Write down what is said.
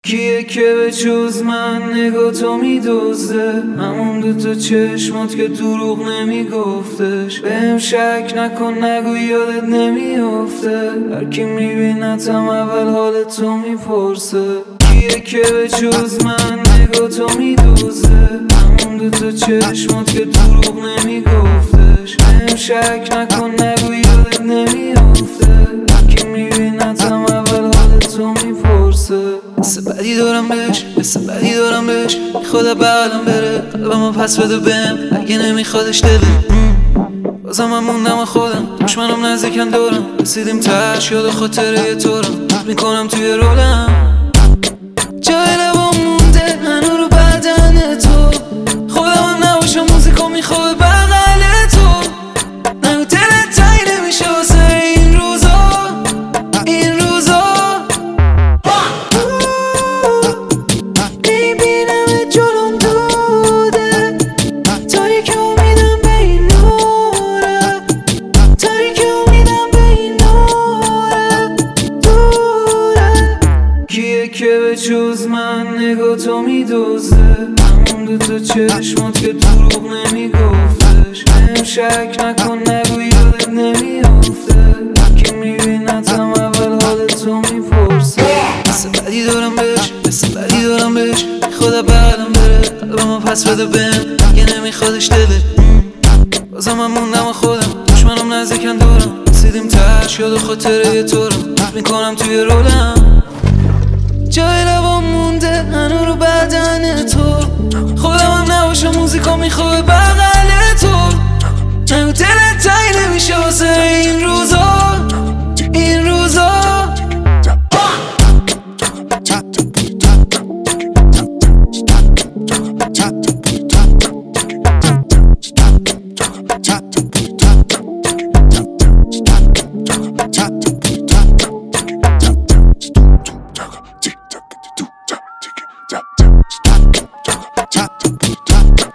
کیه که به جز من نگاه تو میدزده؟ همون دوتا چشمات که دروغ نمیگفتش. بهم شک نکن نگو یادت نمیافته. هرکی میبینتم اول حال تو میپرسه. کیه که به جز من نگاه تو میدزده؟ همون دوتا چشمات که دروغ نمیگفتش. بهم شک نکن نگو یادت نمیافته. هرکی میبینتم اول حال تو میپرسه. حس بدی دارم بهش، حس بدی دارم بهش. میخواد بغلم بره، قلبمو پس بده بهم اگه نمیخوادش دلم. بازم من موندم خودم، دشمنم نزدیکم دورم. رسیدیم تهش یاد خاطره طورم. میکنم توی رولم جای لبام مونده هنو رو بدن تو. خودم هم نباشم موزیکو میخواد بغل تو. نگو دلت تایی نمیشه واسه این روزا، این روزا. میبینم جلوم دوده، تاریک امیدم به این نوره، تاریک امیدم به این نوره دوره. کیه که به جز من نگاه تو میدزده؟ همون دوتا چشمات که دروغ نمیگفتش. بهم شک نکن نگو یادت نمیافته. هرکی میبینتم اول حال تو میپرسه. حس بدی دارم بهش، حس بدی دارم بهش. میخواد بغلم بره، قلبمو پس بده بهم اگه نمیخوادش دلت. بازم من موندم خودم، دشمنم نزدیکم دورم. رسیدیم تهش یاد خاطره طورم. میکنم توی رولم جای لبام مونده هنو رو بدن تو. خودم هم نباشم موزیکا میخواد بغل تو. نگو دلت تایی نمیشه واسه این روزا.